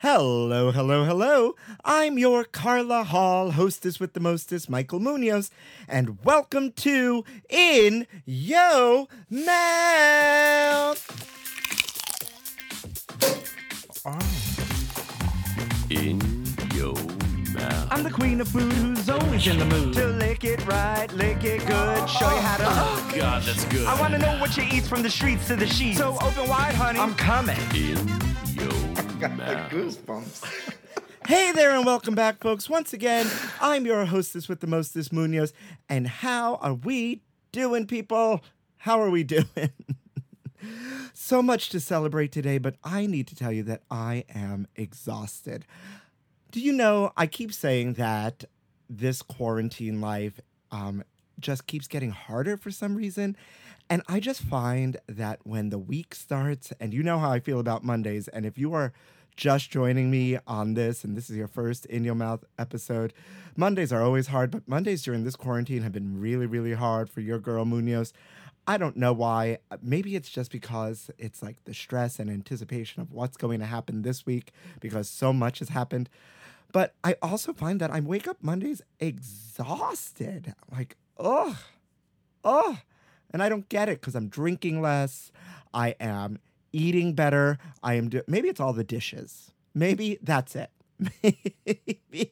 Hello, hello, hello. I'm your Carla Hall, hostess with the mostest, Michael Munoz, and welcome to In Yo Mouth. In your mouth. I'm the queen of food who's always in the mood to lick it right, lick it good, show you how to. Oh, God, that's good. I want to know what you eat from the streets to the sheets. So open wide, honey. I'm coming. In your mouth. Goosebumps. Hey there and welcome back, folks. Once again, I'm your hostess with the mostest, Munoz. And how are we doing, people? How are we doing? So much to celebrate today, but I need to tell you that I am exhausted. Do you know, I keep saying that this quarantine life just keeps getting harder for some reason. And I just find that when the week starts, and you know how I feel about Mondays, and if you are just joining me on this, and this is your first In Your Mouth episode, Mondays are always hard, but Mondays during this quarantine have been really, really hard for your girl Munoz. I don't know why. Maybe it's just because it's like the stress and anticipation of what's going to happen this week because so much has happened. But I also find that I wake up Mondays exhausted. Like, ugh. And I don't get it because I'm drinking less. I am eating better. Maybe it's all the dishes. Maybe that's it. Maybe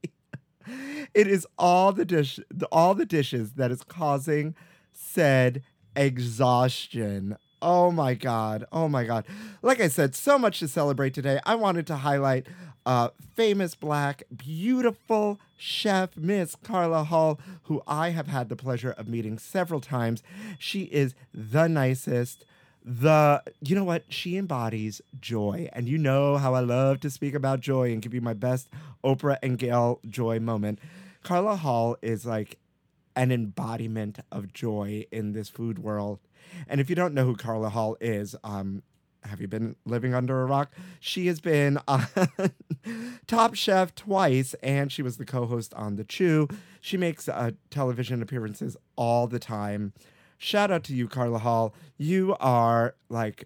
it is all the dishes that is causing said exhaustion. Oh my God. Like I said, so much to celebrate today. I wanted to highlight famous Black, beautiful chef, Miss Carla Hall, who I have had the pleasure of meeting several times. She is the nicest. You know what? She embodies joy. And you know how I love to speak about joy and give you my best Oprah and Gail joy moment. Carla Hall is like an embodiment of joy in this food world. And if you don't know who Carla Hall is, have you been living under a rock? She has been on Top Chef twice, and she was the co-host on The Chew. She makes television appearances all the time. Shout out to you, Carla Hall. You are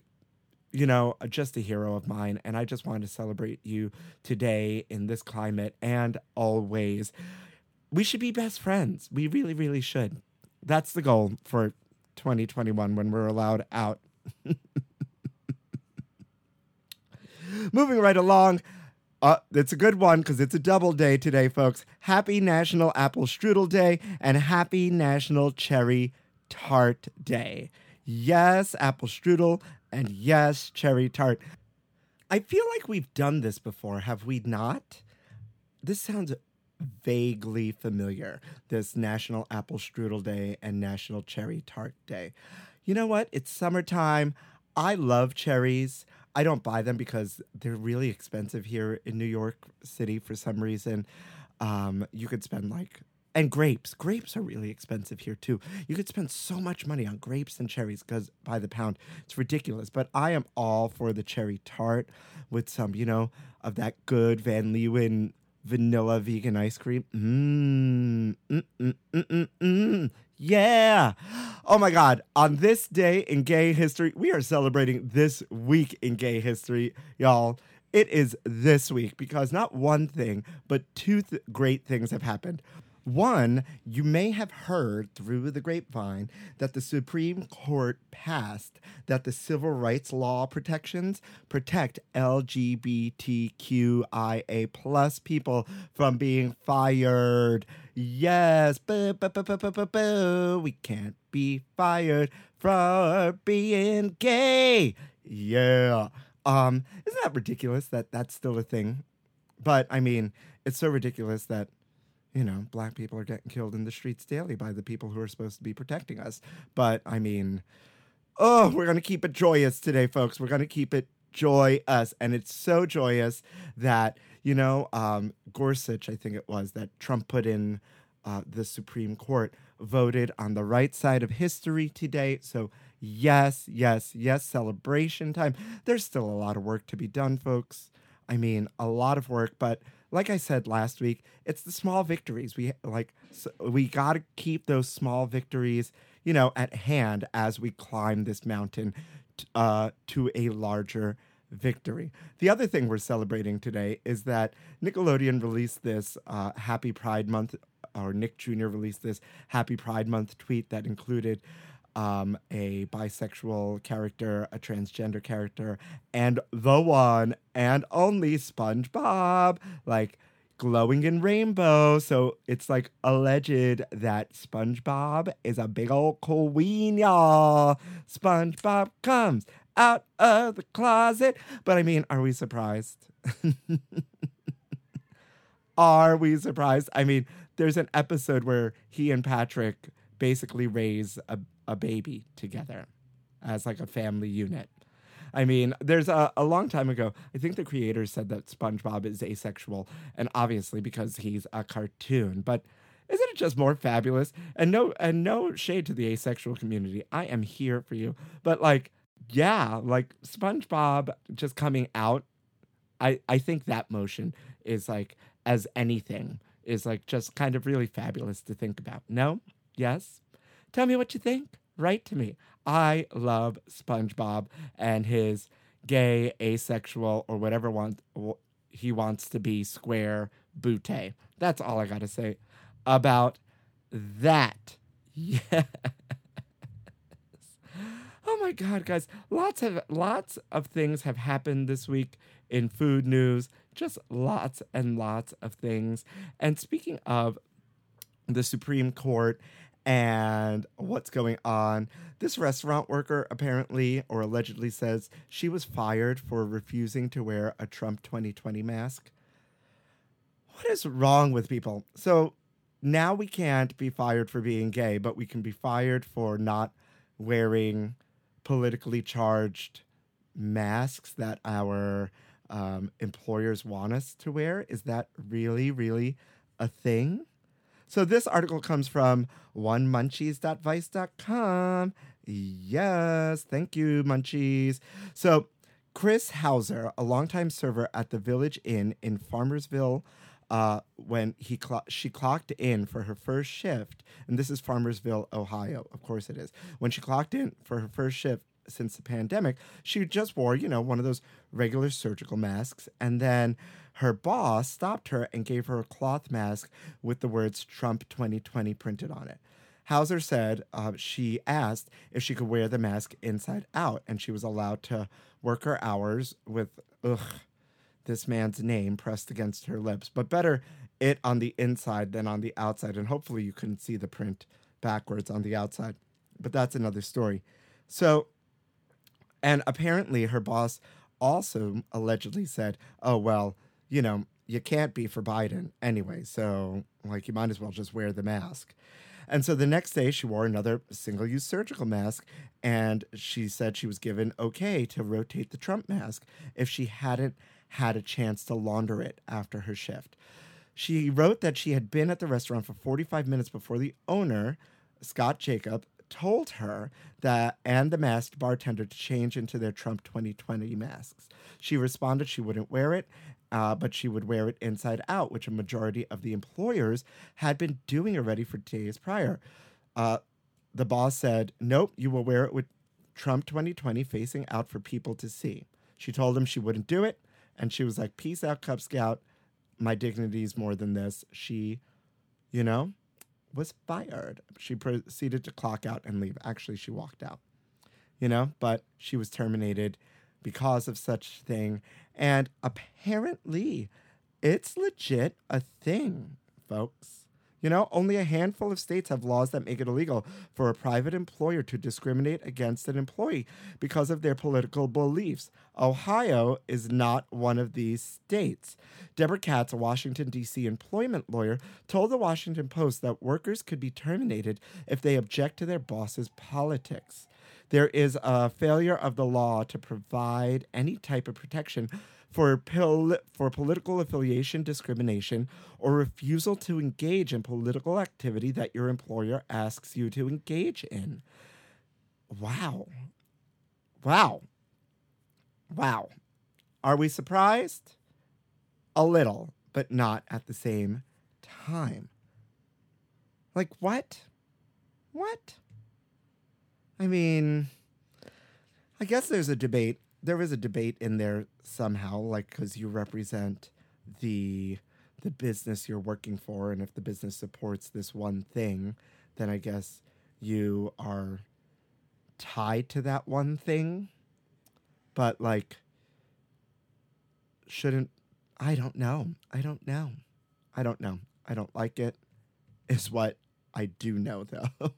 just a hero of mine, and I just wanted to celebrate you today in this climate and always. We should be best friends. We really, really should. That's the goal for 2021 when we're allowed out. Moving right along. It's a good one because it's a double day today, folks. Happy National Apple Strudel Day and Happy National Cherry Tart Day. Yes, apple strudel, and yes, cherry tart. I feel like we've done this before, have we not? This sounds vaguely familiar, this National Apple Strudel Day and National Cherry Tart Day. You know what? It's summertime. I love cherries. I don't buy them because they're really expensive here in New York City for some reason. You could spend and grapes. Grapes are really expensive here too. You could spend so much money on grapes and cherries because by the pound. It's ridiculous. But I am all for the cherry tart with some, of that good Van Leeuwen vanilla vegan ice cream. Yeah. Oh my God. On this day in gay history, we are celebrating this week in gay history, y'all. It is this week because not one thing, but two great things have happened. One, you may have heard through the grapevine that the Supreme Court passed that the civil rights law protections protect LGBTQIA plus people from being fired. Yes, boo, boo, boo, boo, boo, boo, boo. We can't be fired for being gay. Yeah. Isn't that ridiculous that that's still a thing? But I mean, it's so ridiculous that Black people are getting killed in the streets daily by the people who are supposed to be protecting us. But, I mean, we're going to keep it joyous today, folks. We're going to keep it joyous. And it's so joyous that, Gorsuch, I think it was, that Trump put in the Supreme Court, voted on the right side of history today. So, yes, celebration time. There's still a lot of work to be done, folks. I mean, a lot of work, but like I said last week, it's the small victories. We got to keep those small victories, at hand as we climb this mountain to a larger victory. The other thing we're celebrating today is that Nickelodeon released this Happy Pride Month, or Nick Jr. released this Happy Pride Month tweet that included a bisexual character, a transgender character, and the one and only SpongeBob, like glowing in rainbow. So it's like alleged that SpongeBob is a big old queen, y'all. SpongeBob comes out of the closet. But I mean, are we surprised? Are we surprised? I mean, there's an episode where he and Patrick basically raise a baby together as like a family unit. I mean, there's a long time ago, I think the creators said that SpongeBob is asexual, and obviously because he's a cartoon. But isn't it just more fabulous? And no shade to the asexual community. I am here for you. But like, yeah, like SpongeBob just coming out, I think that motion is like, as anything, is like just kind of really fabulous to think about. No? Yes? Tell me what you think. Write to me. I love SpongeBob and his gay, asexual, or whatever he wants to be, square bootay. That's all I got to say about that. Yes. Oh my God, guys. Lots of things have happened this week in food news. Just lots and lots of things. And speaking of the Supreme Court and what's going on, this restaurant worker apparently or allegedly says she was fired for refusing to wear a Trump 2020 mask. What is wrong with people? So now we can't be fired for being gay, but we can be fired for not wearing politically charged masks that our employers want us to wear. Is that really, really a thing? So this article comes from onemunchies.vice.com. Yes, thank you, Munchies. So Chris Hauser, a longtime server at the Village Inn in Farmersville, when she clocked in for her first shift, and this is Farmersville, Ohio, of course it is. When she clocked in for her first shift since the pandemic, she just wore, one of those regular surgical masks, and then her boss stopped her and gave her a cloth mask with the words Trump 2020 printed on it. Hauser said she asked if she could wear the mask inside out, and she was allowed to work her hours with, this man's name pressed against her lips, but better it on the inside than on the outside. And hopefully you can see the print backwards on the outside, but that's another story. So, and apparently her boss also allegedly said, oh, well, you can't be for Biden anyway. So like, you might as well just wear the mask. And so the next day she wore another single-use surgical mask, and she said she was given okay to rotate the Trump mask if she hadn't had a chance to launder it after her shift. She wrote that she had been at the restaurant for 45 minutes before the owner, Scott Jacob, told her that and the masked bartender to change into their Trump 2020 masks. She responded she wouldn't wear it, but she would wear it inside out, which a majority of the employers had been doing already for days prior. The boss said, nope, you will wear it with Trump 2020 facing out for people to see. She told him she wouldn't do it, and she was like, peace out, Cub Scout. My dignity is more than this. She, was fired. She proceeded to clock out and leave. Actually, she walked out, but she was terminated because of such thing. And apparently it's legit a thing, folks. Only a handful of states have laws that make it illegal for a private employer to discriminate against an employee because of their political beliefs. Ohio is not one of these states. Deborah Katz, a Washington, D.C. employment lawyer, told the Washington Post that workers could be terminated if they object to their boss's politics. There is a failure of the law to provide any type of protection for political affiliation discrimination or refusal to engage in political activity that your employer asks you to engage in. Wow. Are we surprised? A little, but not at the same time. Like, what? I mean, I guess there's a debate there is a debate in there somehow, like, because you represent the business you're working for, and if the business supports this one thing, then I guess you are tied to that one thing. But like, shouldn't, I don't know. I don't know. I don't know. I don't like it, is what I do know, though.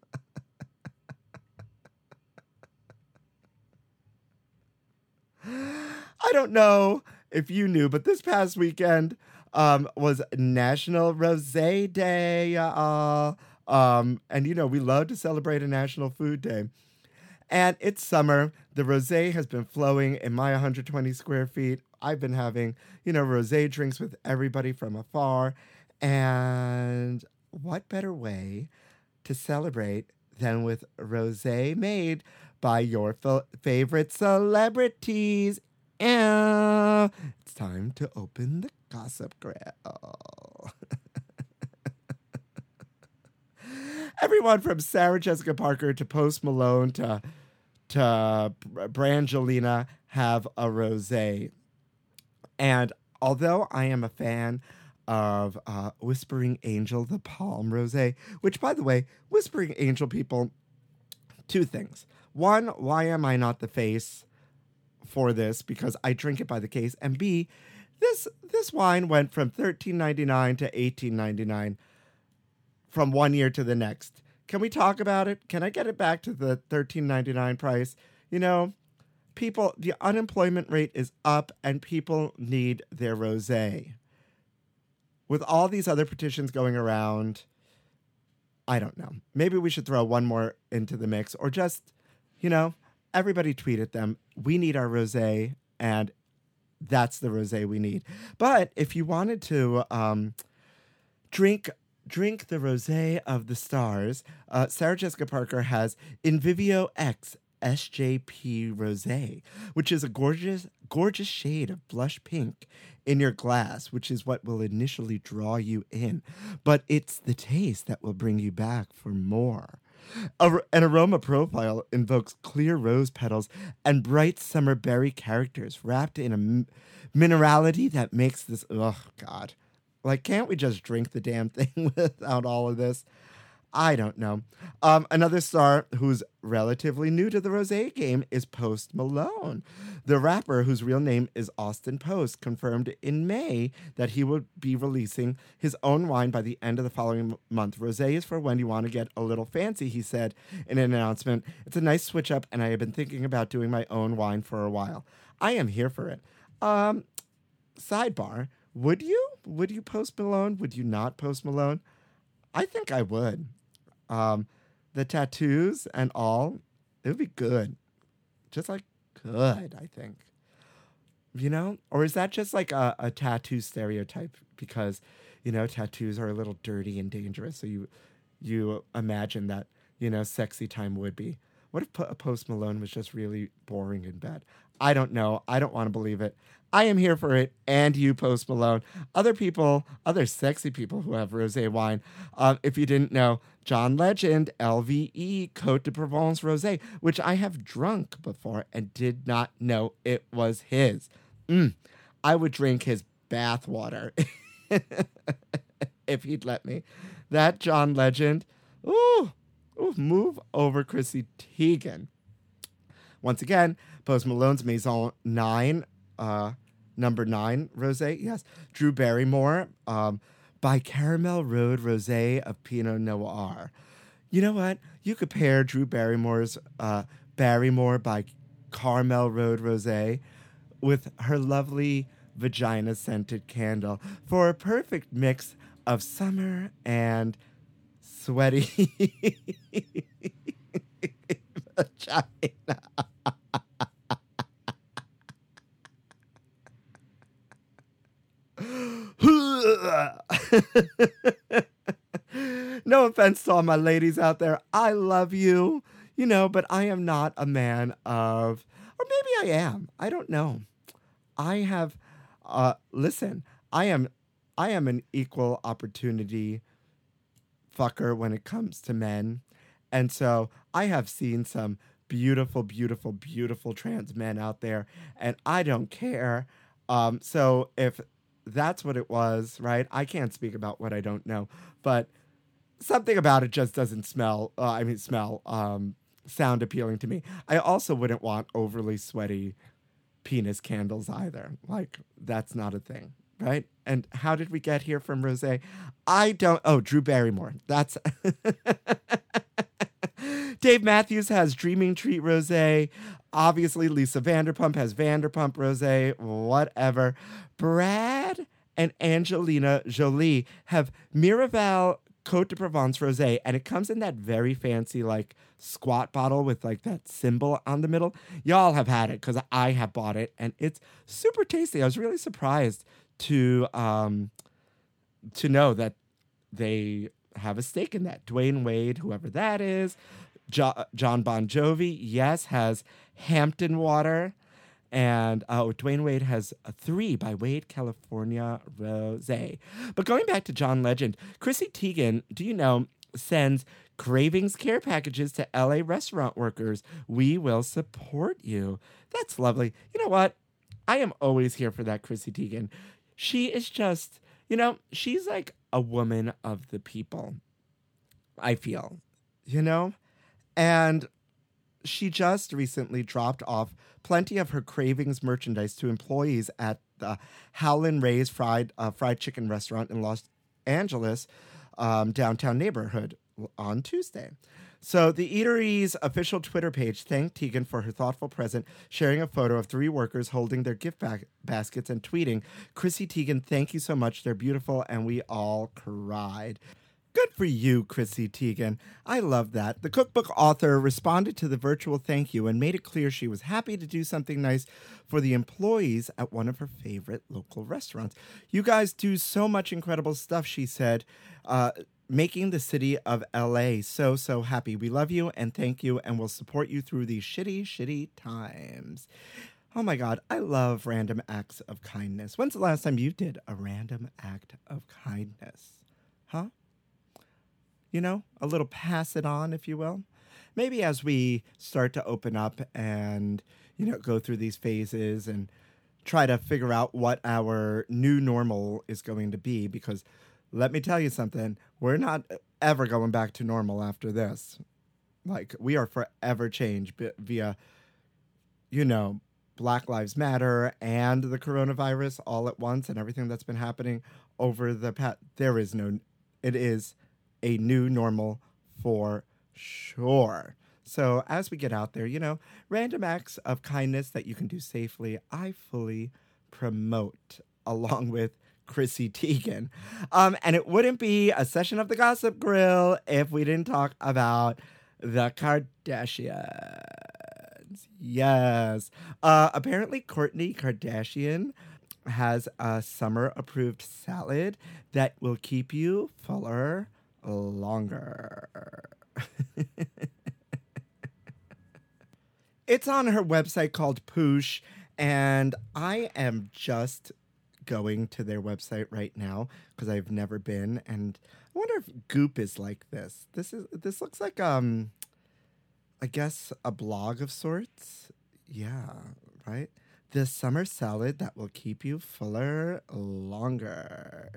I don't know if you knew, but this past weekend was National Rosé Day. And, you know, we love to celebrate a National Food Day. And it's summer. The rosé has been flowing in my 120 square feet. I've been having, you know, rosé drinks with everybody from afar. And what better way to celebrate than with rosé made by your favorite celebrities? And it's time to open the Gossip Grill. Everyone from Sarah Jessica Parker to Post Malone to Brangelina have a rosé. And although I am a fan of Whispering Angel, the Palm Rosé, which, by the way, Whispering Angel people, two things. One, why am I not the face for this? Because I drink it by the case. And B, this wine went from $13.99 to $18.99 from one year to the next. Can we talk about it? Can I get it back to the $13.99 price? You know, people, the unemployment rate is up and people need their rosé. With all these other petitions going around, I don't know. Maybe we should throw one more into the mix, or just, you know, everybody tweet at them. We need our rosé, and that's the rosé we need. But if you wanted to drink the rosé of the stars, Sarah Jessica Parker has Invivio X SJP Rosé, which is a gorgeous shade of blush pink in your glass, which is what will initially draw you in. But it's the taste that will bring you back for more. An aroma profile invokes clear rose petals and bright summer berry characters wrapped in a minerality that makes this, oh God. Like, can't we just drink the damn thing without all of this? I don't know. Another star who's relatively new to the rosé game is Post Malone. The rapper, whose real name is Austin Post, confirmed in May that he would be releasing his own wine by the end of the following month. Rosé is for when you want to get a little fancy, he said in an announcement. It's a nice switch up, and I have been thinking about doing my own wine for a while. I am here for it. Sidebar. Would you? Would you Post Malone? Would you not Post Malone? I think I would. The tattoos and all, it would be good. Just like good, I think. You know? Or is that just like a tattoo stereotype? Because, you know, tattoos are a little dirty and dangerous. So you imagine that, you know, sexy time would be. What if Post Malone was just really boring in bed? I don't know. I don't want to believe it. I am here for it, and you, Post Malone. Other people, other sexy people who have rosé wine. If you didn't know, John Legend, LVE, Côte de Provence Rosé, which I have drunk before and did not know it was his. I would drink his bath water if he'd let me. That John Legend, ooh, move over Chrissy Teigen. Once again, Post Malone's Maison 9, number 9 rosé, yes. Drew Barrymore, by Caramel Road Rosé of Pinot Noir. You know what? You could pair Drew Barrymore's Barrymore by Caramel Road Rosé with her lovely vagina-scented candle for a perfect mix of summer and sweaty vagina. No offense to all my ladies out there. I love you, you know, but I am not a man of, or maybe I am. I don't know. I have, listen, I am an equal opportunity fucker when it comes to men. And so I have seen some beautiful, beautiful, beautiful trans men out there, and I don't care. So if that's what it was, right? I can't speak about what I don't know, but something about it just doesn't sound appealing to me. I also wouldn't want overly sweaty penis candles either. Like, that's not a thing, right? And how did we get here from Rosé? Drew Barrymore. That's Dave Matthews has Dreaming Treat Rosé. Obviously, Lisa Vanderpump has Vanderpump Rosé. Whatever. Brad and Angelina Jolie have Miraval Côte de Provence Rosé, and it comes in that very fancy, like, squat bottle with, like, that symbol on the middle. Y'all have had it, because I have bought it, and it's super tasty. I was really surprised to know that they have a stake in that. Dwayne Wade, whoever that is. John Bon Jovi, yes, has Hampton Water. And Dwayne Wade has 3 by Wade California Rosé. But going back to John Legend, Chrissy Teigen, do you know, sends Cravings care packages to LA restaurant workers. We will support you. That's lovely. You know what? I am always here for that, Chrissy Teigen. She is just, she's like a woman of the people, I feel, And she just recently dropped off plenty of her Cravings merchandise to employees at the Howlin' Ray's fried chicken restaurant in Los Angeles downtown neighborhood on Tuesday. So the eatery's official Twitter page thanked Teigen for her thoughtful present, sharing a photo of 3 workers holding their gift baskets and tweeting, "Chrissy Teigen, thank you so much. They're beautiful," and we all cried. Good for you, Chrissy Teigen. I love that. The cookbook author responded to the virtual thank you and made it clear she was happy to do something nice for the employees at one of her favorite local restaurants. You guys do so much incredible stuff, she said, making the city of LA so, so happy. We love you and thank you, and we'll support you through these shitty, shitty times. Oh my God, I love random acts of kindness. When's the last time you did a random act of kindness? Huh? A little pass it on, if you will. Maybe as we start to open up and, go through these phases and try to figure out what our new normal is going to be, because let me tell you something, we're not ever going back to normal after this. Like, we are forever changed via, Black Lives Matter and the coronavirus all at once and everything that's been happening over the past. It is a new normal for sure. So as we get out there, random acts of kindness that you can do safely, I fully promote, along with Chrissy Teigen. And it wouldn't be a session of the Gossip Grill if we didn't talk about the Kardashians. Yes. Apparently, Kourtney Kardashian has a summer-approved salad that will keep you fuller longer. It's on her website called Poosh, and I am just going to their website right now because I've never been, and I wonder if Goop is like this. This looks like I guess a blog of sorts. Yeah, right? The summer salad that will keep you fuller longer.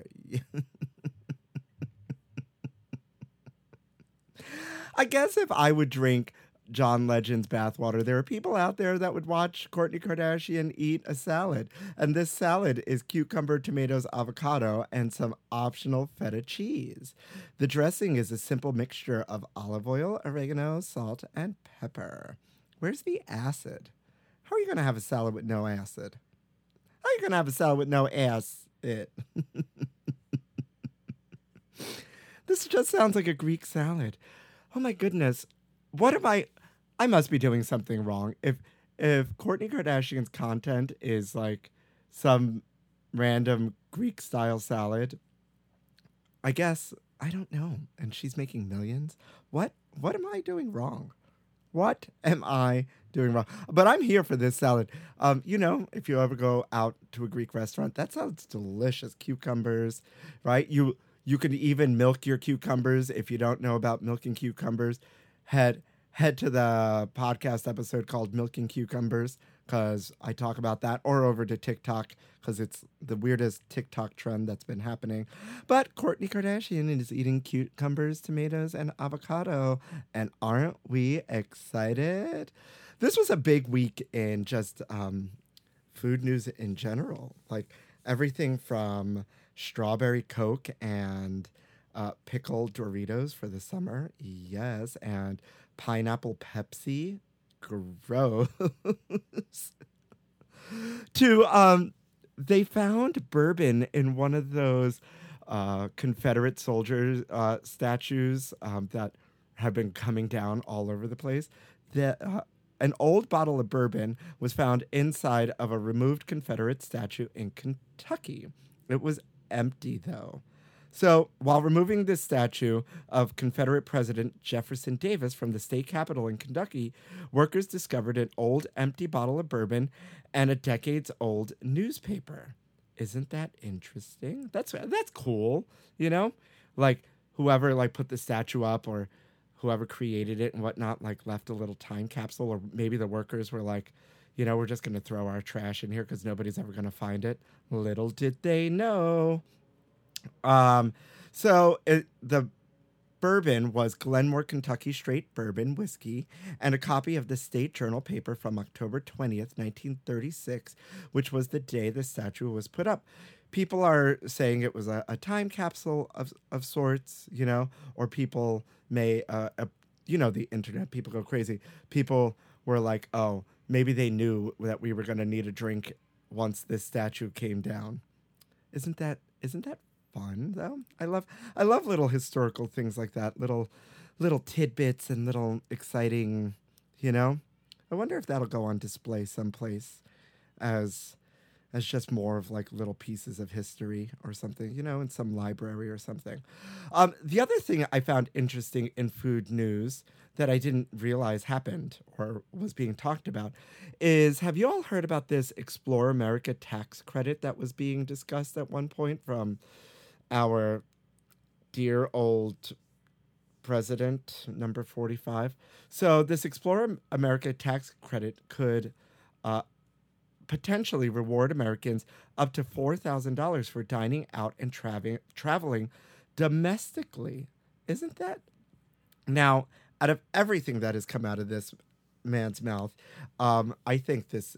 I guess if I would drink John Legend's bathwater, there are people out there that would watch Kourtney Kardashian eat a salad. And this salad is cucumber, tomatoes, avocado, and some optional feta cheese. The dressing is a simple mixture of olive oil, oregano, salt, and pepper. Where's the acid? How are you going to have a salad with no acid? How are you going to have a salad with no acid? This just sounds like a Greek salad. Oh my goodness. What am I must be doing something wrong. If Kourtney Kardashian's content is like some random Greek style salad, I guess, I don't know. And she's making millions. What am I doing wrong? What am I doing wrong? But I'm here for this salad. If you ever go out to a Greek restaurant, that sounds delicious. Cucumbers, right? You can even milk your cucumbers if you don't know about milking cucumbers. Head head to the podcast episode called Milking Cucumbers, because I talk about that, or over to TikTok, because it's the weirdest TikTok trend that's been happening. But Kourtney Kardashian is eating cucumbers, tomatoes, and avocado. And aren't we excited? This was a big week in just food news in general. Like everything from strawberry Coke and pickled Doritos for the summer. Yes. And pineapple Pepsi. Gross. To they found bourbon in one of those Confederate soldiers statues that have been coming down all over the place. An old bottle of bourbon was found inside of a removed Confederate statue in Kentucky. It was empty, though. So, while removing this statue of Confederate President Jefferson Davis from the state capitol in Kentucky, workers discovered an old empty bottle of bourbon and a decades-old newspaper. Isn't that interesting? That's cool, you know? Like, whoever, like, put the statue up or whoever created it and whatnot, like, left a little time capsule, or maybe the workers were like, you know, we're just going to throw our trash in here because nobody's ever going to find it. Little did they know. The bourbon was Glenmore Kentucky Straight Bourbon Whiskey and a copy of the State Journal paper from October 20th, 1936, which was the day the statue was put up. People are saying it was a time capsule of sorts, you know, or people may, the internet, people go crazy. People were like, oh, maybe they knew that we were going to need a drink once this statue came down. Isn't that fun though? I love little historical things like that, little tidbits and little exciting, you know. I wonder if that'll go on display someplace as just more of like little pieces of history or something, you know, in some library or something. The other thing I found interesting in food news that I didn't realize happened or was being talked about is, have you all heard about this Explore America tax credit that was being discussed at one point from our dear old president, number 45? So this Explore America tax credit could potentially reward Americans up to $4,000 for dining out and traveling domestically. Isn't that? Now, out of everything that has come out of this man's mouth, I think this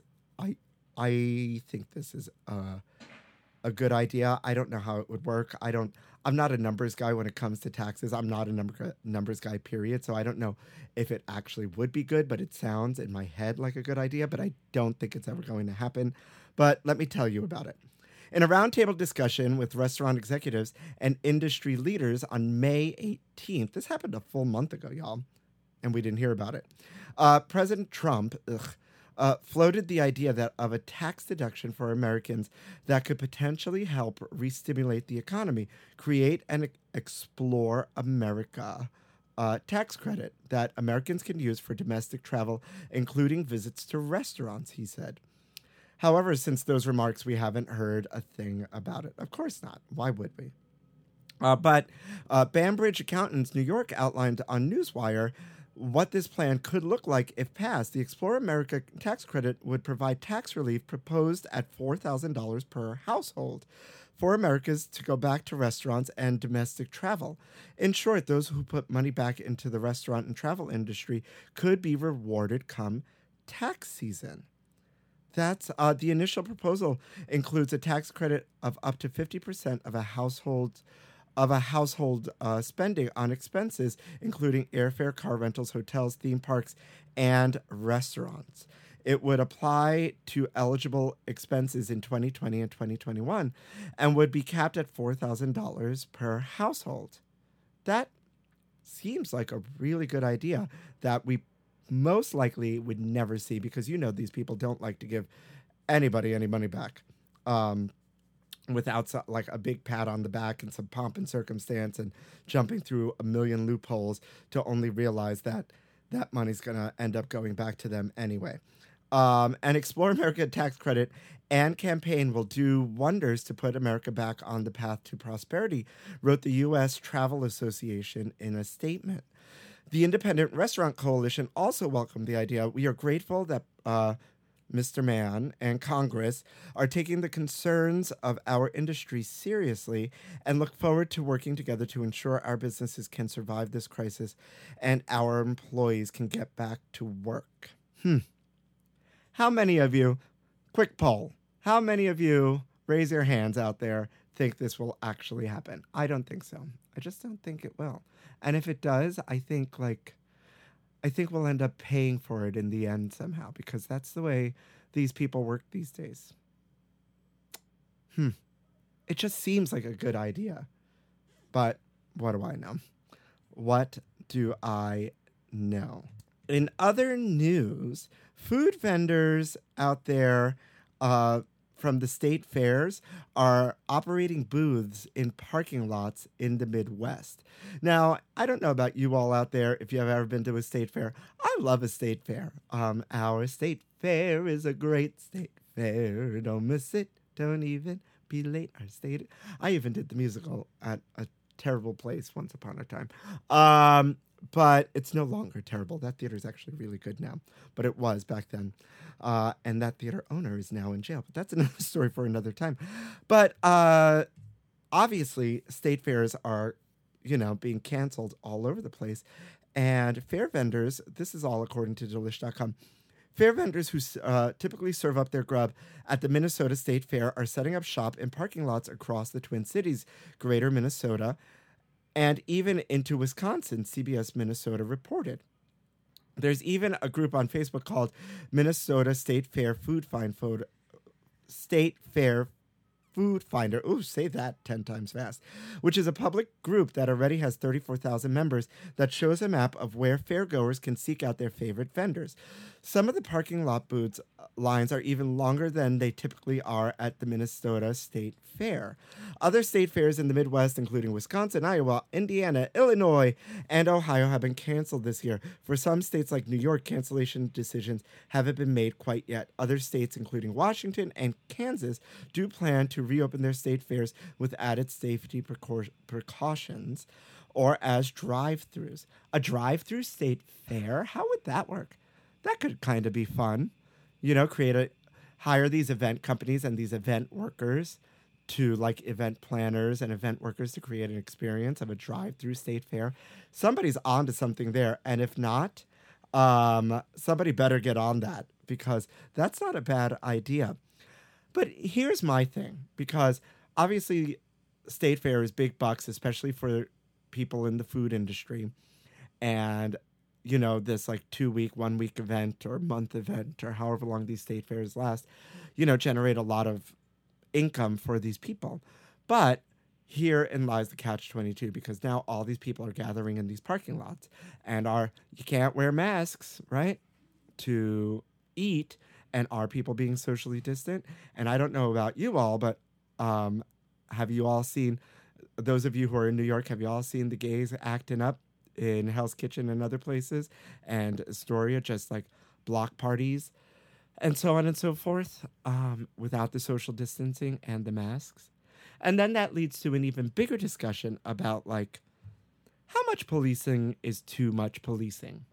is a good idea. I don't know how it would work. I'm not a numbers guy when it comes to taxes. I'm not a numbers guy, period. So I don't know if it actually would be good, but it sounds in my head like a good idea, but I don't think it's ever going to happen. But let me tell you about it. In a roundtable discussion with restaurant executives and industry leaders on May 18th, this happened a full month ago, y'all, and we didn't hear about it. President Trump floated the idea of a tax deduction for Americans that could potentially help re-stimulate the economy, create an Explore America tax credit that Americans can use for domestic travel, including visits to restaurants, he said. However, since those remarks, we haven't heard a thing about it. Of course not. Why would we? But Banbridge Accountants New York outlined on Newswire what this plan could look like if passed. The Explore America tax credit would provide tax relief proposed at $4,000 per household for Americans to go back to restaurants and domestic travel. In short, those who put money back into the restaurant and travel industry could be rewarded come tax season. That's the initial proposal includes a tax credit of up to 50% of a household spending on expenses, including airfare, car rentals, hotels, theme parks, and restaurants. It would apply to eligible expenses in 2020 and 2021 and would be capped at $4,000 per household. That seems like a really good idea that we most likely would never see, because you know these people don't like to give anybody any money back without like a big pat on the back and some pomp and circumstance and jumping through a million loopholes to only realize that that money's going to end up going back to them anyway. An Explore America tax credit and campaign will do wonders to put America back on the path to prosperity, wrote the U.S. Travel Association in a statement. The Independent Restaurant Coalition also welcomed the idea. We are grateful that Mr. Mann and Congress are taking the concerns of our industry seriously and look forward to working together to ensure our businesses can survive this crisis and our employees can get back to work. How many of you, quick poll, how many of you, raise your hands out there, think this will actually happen? I don't think so. I just don't think it will. And if it does, I think we'll end up paying for it in the end somehow, because that's the way these people work these days. It just seems like a good idea. But what do I know? What do I know? In other news, food vendors out there from the state fairs are operating booths in parking lots in the Midwest. Now, I don't know about you all out there, if you have ever been to a state fair. I love a state fair. Our state fair is a great state fair. Don't miss it. Don't even be late. Our state. I even did the musical at a terrible place once upon a time. But it's no longer terrible. That theater is actually really good now, but it was back then. And that theater owner is now in jail. But that's another story for another time. But obviously, state fairs are, being canceled all over the place. And fair vendors, this is all according to Delish.com, fair vendors who typically serve up their grub at the Minnesota State Fair are setting up shop in parking lots across the Twin Cities, Greater Minnesota, and even into Wisconsin, CBS Minnesota reported. There's even a group on Facebook called Minnesota State Fair Food Finder. Ooh, say that 10 times fast. Which is a public group that already has 34,000 members that shows a map of where fairgoers can seek out their favorite vendors. Some of the parking lot booths lines are even longer than they typically are at the Minnesota State Fair. Other state fairs in the Midwest, including Wisconsin, Iowa, Indiana, Illinois, and Ohio, have been canceled this year. For some states like New York, cancellation decisions haven't been made quite yet. Other states, including Washington and Kansas, do plan to reopen their state fairs with added safety precautions or as drive-thrus. A drive-through state fair? How would that work? That could kind of be fun. Hire these event companies and these event workers to event planners and event workers to create an experience of a drive-through state fair. Somebody's onto something there. And if not, somebody better get on that, because that's not a bad idea. But here's my thing, because obviously state fair is big bucks, especially for people in the food industry. And this 2-week, 1-week event or month event or however long these state fairs last, generate a lot of income for these people. But herein lies the catch-22, because now all these people are gathering in these parking lots and you can't wear masks, right, to eat, and are people being socially distant? And I don't know about you all, but have you all seen, those of you who are in New York, have you all seen the gays acting up in Hell's Kitchen and other places, and Astoria, just block parties and so on and so forth, without the social distancing and the masks? And then that leads to an even bigger discussion about how much policing is too much policing,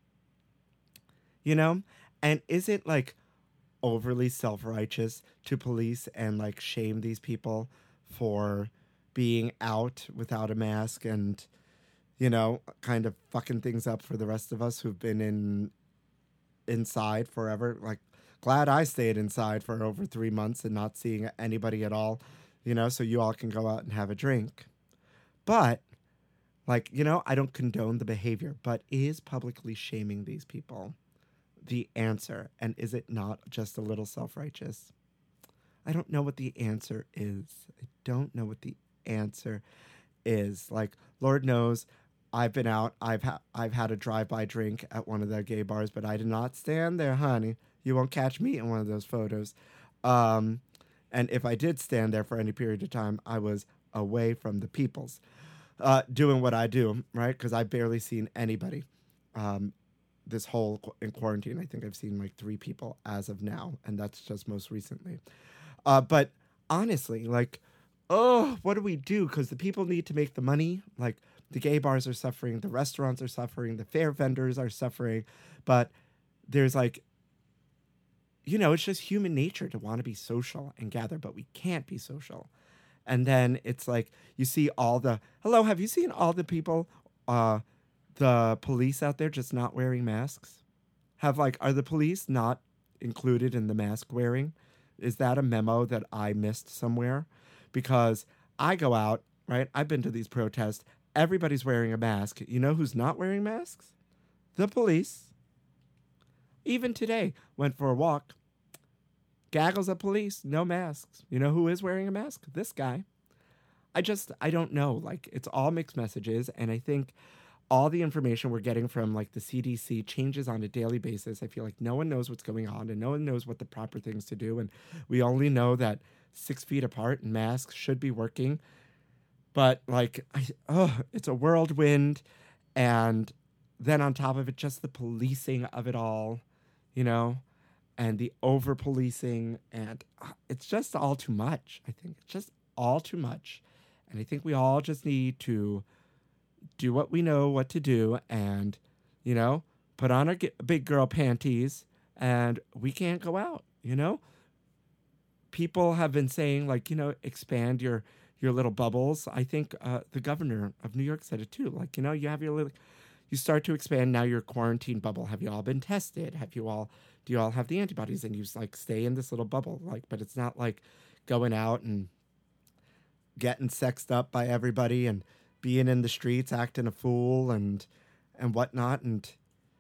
and is it overly self-righteous to police and shame these people for being out without a mask and kind of fucking things up for the rest of us who've been inside forever. Glad I stayed inside for over 3 months and not seeing anybody at all, so you all can go out and have a drink. But, I don't condone the behavior, but is publicly shaming these people the answer? And is it not just a little self-righteous? I don't know what the answer is. I don't know what the answer is. Lord knows, I've been out. I've had a drive-by drink at one of the gay bars, but I did not stand there, honey. You won't catch me in one of those photos. And if I did stand there for any period of time, I was away from the peoples, doing what I do, right? Because I've barely seen anybody this whole in quarantine. I think I've seen 3 people as of now, and that's just most recently. But honestly, oh, what do we do? Because the people need to make the money. Like the gay bars are suffering, the restaurants are suffering, the fair vendors are suffering. But there's like, it's just human nature to want to be social and gather, but we can't be social. And then it's like you see hello, have you seen all the people, the police out there just not wearing masks? Are the police not included in the mask wearing? Is that a memo that I missed somewhere? Because I go out, right? I've been to these protests. Everybody's wearing a mask. You know who's not wearing masks? The police. Even today, went for a walk. Gaggles of police, no masks. You know who is wearing a mask? This guy. I don't know. Like, it's all mixed messages. And I think all the information we're getting from like the CDC changes on a daily basis. I feel like no one knows what's going on and no one knows what the proper things to do. And we only know that 6 feet apart and masks should be working. But like, it's a whirlwind. And then on top of it, just the policing of it all, and the over policing. And it's just all too much. I think it's just all too much. And I think we all just need to do what we know what to do and, put on our big girl panties and we can't go out, People have been saying like, expand your little bubbles. I think the governor of New York said it too. Like, you have you start to expand now your quarantine bubble. Have you all been tested? Do you all have the antibodies? And you like stay in this little bubble, like, but it's not like going out and getting sexed up by everybody and being in the streets, acting a fool and whatnot. And,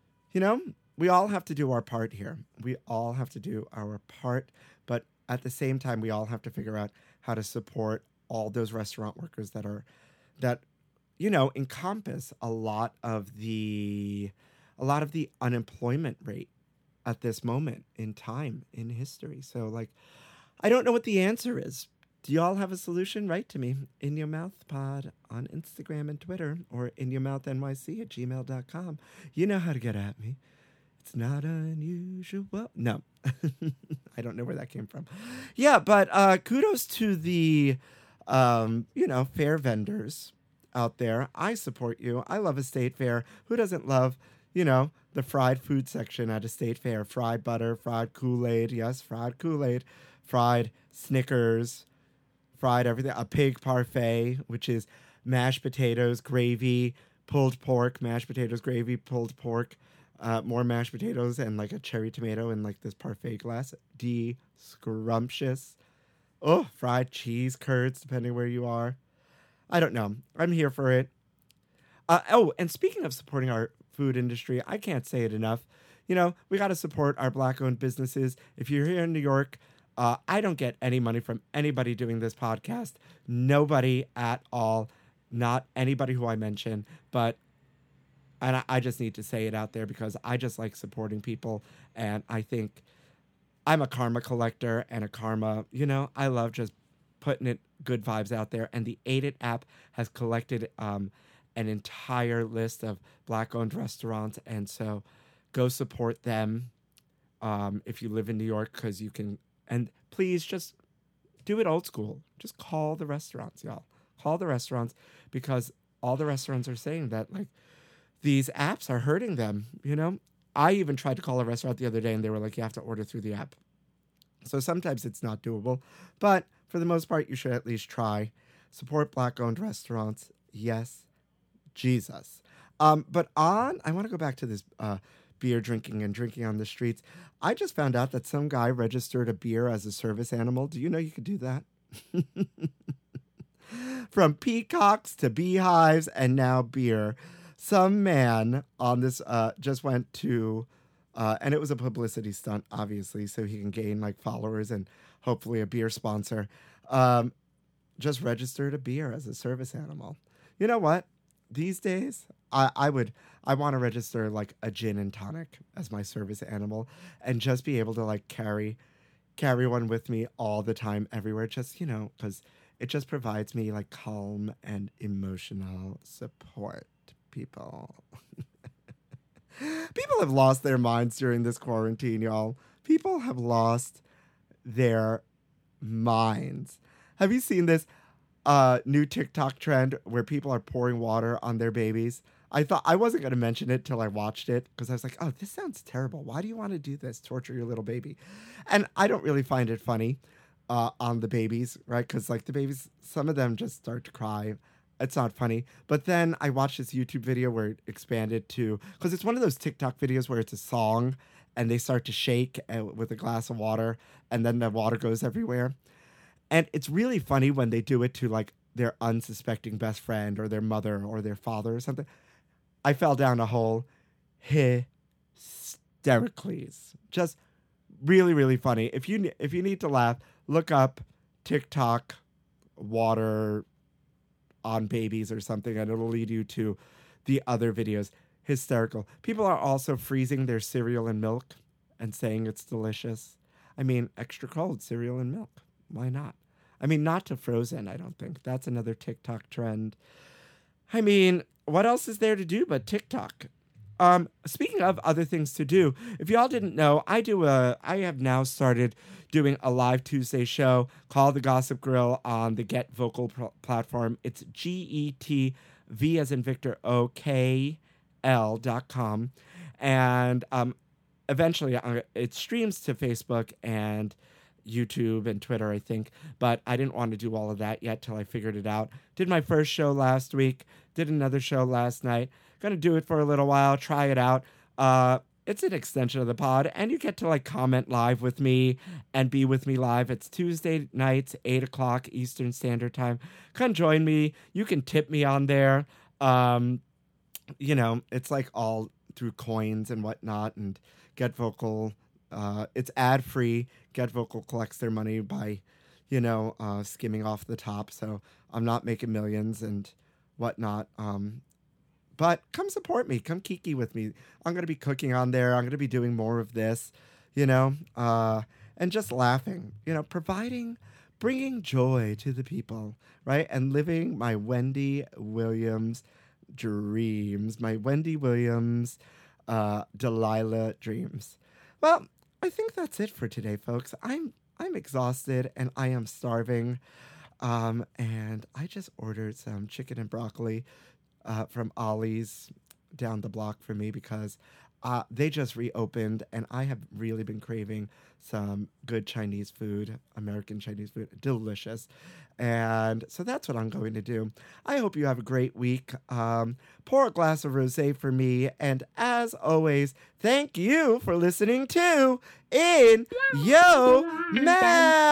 we all have to do our part here. We all have to do our part. But at the same time, we all have to figure out how to support all those restaurant workers that encompass a lot of the unemployment rate at this moment in time in history. So, like, I don't know what the answer is. Do y'all have a solution? Write to me, In Your Mouth Pod on Instagram and Twitter, or inyourmouthnyc@gmail.com. You know how to get at me. It's not unusual. No, I don't know where that came from. Yeah, but kudos to the, fair vendors out there. I support you. I love a state fair. Who doesn't love, the fried food section at a state fair? Fried butter, fried Kool-Aid. Yes, fried Kool-Aid. Fried Snickers. Fried everything. A pig parfait, which is mashed potatoes, gravy, pulled pork, mashed potatoes, gravy, pulled pork, more mashed potatoes, and like a cherry tomato in like this parfait glass. Scrumptious. Oh, fried cheese curds, depending where you are. I don't know. I'm here for it. And speaking of supporting our food industry, I can't say it enough. We got to support our Black-owned businesses. If you're here in New York, I don't get any money from anybody doing this podcast. Nobody at all. Not anybody who I mention. And I just need to say it out there because I just like supporting people. And I think I'm a karma collector and a karma, I love just putting it good vibes out there. And the Ate It app has collected an entire list of Black-owned restaurants. And so go support them if you live in New York, because you can. And please just do it old school. Just call the restaurants, y'all. Call the restaurants, because all the restaurants are saying that, like, these apps are hurting them, I even tried to call a restaurant the other day, and they were like, you have to order through the app. So sometimes it's not doable. But for the most part, you should at least try. Support Black-owned restaurants. Yes, Jesus. But I want to go back to this beer drinking and drinking on the streets. I just found out that some guy registered a beer as a service animal. Do you know you could do that? From peacocks to beehives and now beer. Some man on this just went to, and it was a publicity stunt, obviously, so he can gain like followers and hopefully a beer sponsor. Just registered a beer as a service animal. You know what? These days, I want to register like a gin and tonic as my service animal and just be able to like carry one with me all the time, everywhere. Just, because it just provides me like calm and emotional support. People have lost their minds during this quarantine, y'all. People have lost their minds. Have you seen this? new TikTok trend where people are pouring water on their babies. I thought I wasn't going to mention it till I watched it because I was like, oh, this sounds terrible. Why do you want to do this? Torture your little baby. And I don't really find it funny on the babies, right? Because like the babies, some of them just start to cry. It's not funny. But then I watched this YouTube video where it expanded to, because it's one of those TikTok videos where it's a song and they start to shake with a glass of water and then the water goes everywhere. And it's really funny when they do it to like their unsuspecting best friend or their mother or their father or something. I fell down a hole hysterically. Just really, really funny. If you need to laugh, look up TikTok water on babies or something, and it'll lead you to the other videos. Hysterical. People are also freezing their cereal and milk and saying it's delicious. I mean, extra cold cereal and milk. Why not? I mean, not to frozen, I don't think. That's another TikTok trend. I mean, what else is there to do but TikTok? Speaking of other things to do, if y'all didn't know, I have now started doing a live Tuesday show called The Gossip Grill on the Get Vocal platform. It's GETV as in Victor OKL.com. And eventually it streams to Facebook and YouTube and Twitter, I think, but I didn't want to do all of that yet till I figured it out. Did my first show last week, did another show last night. Gonna do it for a little while, try it out. It's an extension of the pod, and you get to like comment live with me and be with me live. It's Tuesday nights, 8 o'clock Eastern Standard Time. Come join me. You can tip me on there. You know, it's like all through coins and whatnot, and Get Vocal. It's ad free. Get Vocal collects their money by, you know, skimming off the top. So I'm not making millions and whatnot. But come support me. Come kiki with me. I'm going to be cooking on there. I'm going to be doing more of this, you know, and just laughing, you know, bringing joy to the people, right? And living my Wendy Williams dreams, my Wendy Williams, Delilah dreams. Well, I think that's it for today, folks. I'm exhausted and I am starving. And I just ordered some chicken and broccoli from Ollie's down the block for me because they just reopened and I have really been craving some good Chinese food, American Chinese food, delicious. And so that's what I'm going to do. I hope you have a great week. Pour a glass of rosé for me. And as always, thank you for listening to In Yo Mouth.